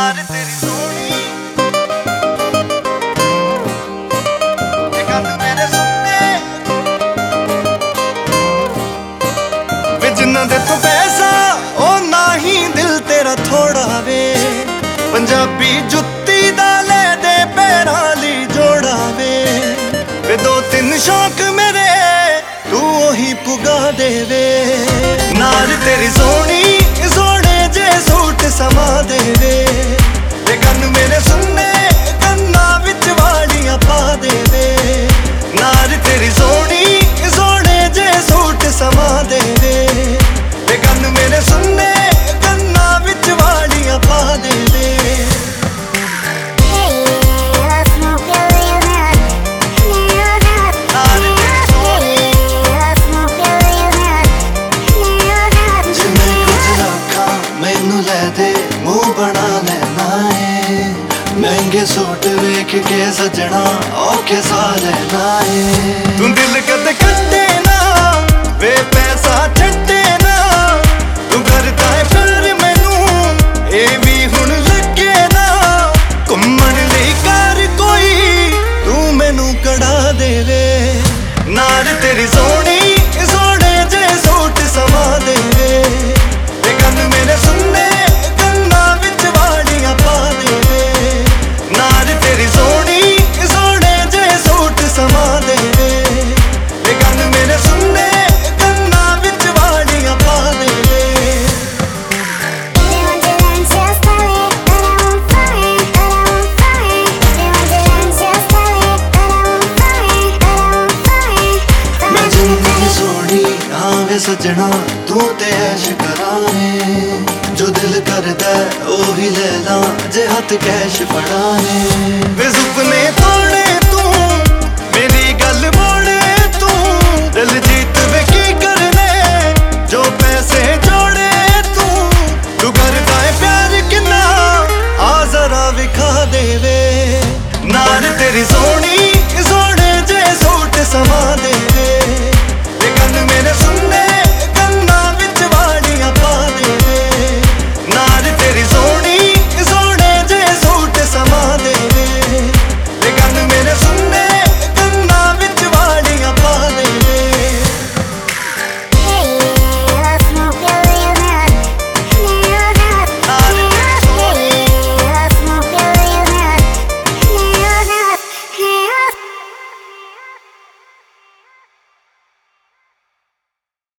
नार तेरी सोनी गल मेरे सुनने वे जिन्ना दे तो पैसा ओ ना ही दिल तेरा थोड़ा वे पंजाबी जुत्ती दा ले दे पैरां ली जोड़ा वे दो तीन शौक मेरे तू ओही पुगा देवे नार तेरी सोनी सोने जे सूट समा देवे गन मेरे सुनने गन्ना विच वालियां पा देवे नार तेरी सोनी सोने जे सूट समा देवे गन मेरे सुनने गन्ना विच वालियां पा देवे बना लेना है महंगे सूट वेख के सजना औखे सा लेना है तू दिल कद कटे ना वे पैसा छड्डे ना तू करता है प्यार मैनू ए भी हुण लगे ना घुम्मण लई कर कोई तू मैनू कड़ा देवे नार तेरी सोनी सोने जे सूट समा देवे गन मेरे सुनने सजना तू ते ऐश कराने जो दिल करदा ओही ले ला जे हथ कैश फड़ाने वे सुपने तोड़े तू मेरी गल